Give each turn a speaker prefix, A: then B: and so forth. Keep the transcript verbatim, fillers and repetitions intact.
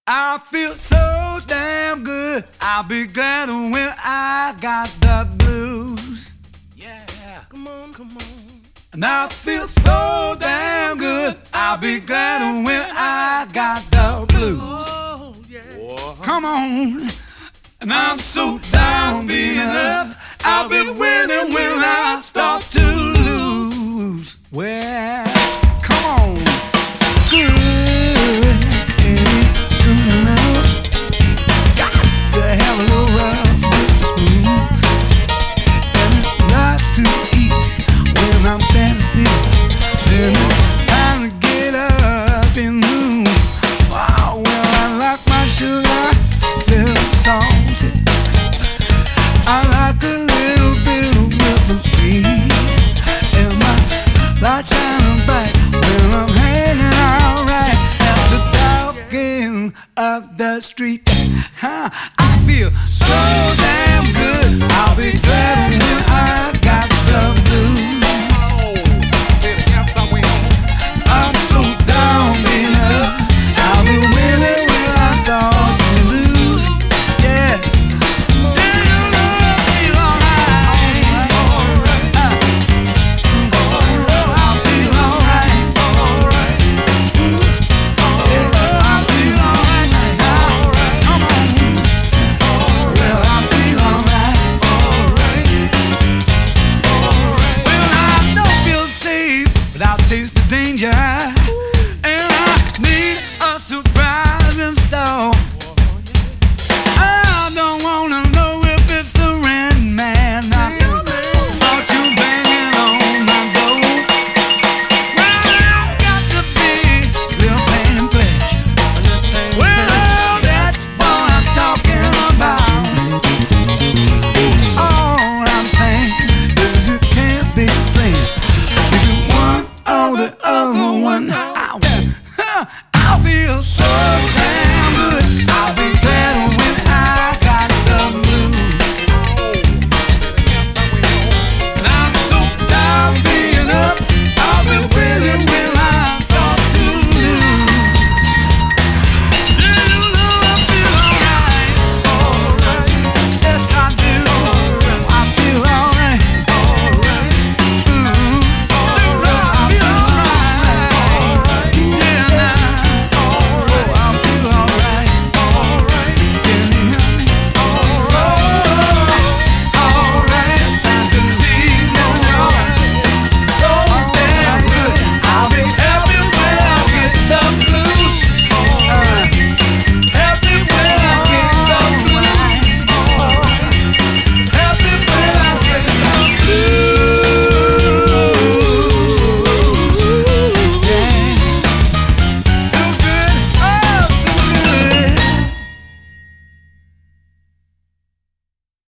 A: I feel so damn good. I'll be glad when I got the blues. Yeah, come on, come on. And I feel so damn good. I'll be glad when I got the blues. Oh, yeah. Come on. And I'm so down being up. I'll be winning when I start to lose. Well, come on. Good. To have a little rough with the smooth, and lots to eat when I'm standing still. Then it's time to get up and move. Oh, well, I like my sugar little salty. I like a little bit of rhythm sweet, and my light shining bright when I'm hanging out right at the dark end of the street. Huh? I feel so damn good. I'll be glad when I got the blues. I'm so down in love. I'll be winning when I start to lose. Yes. Taste the danger, and I need a surprise in store.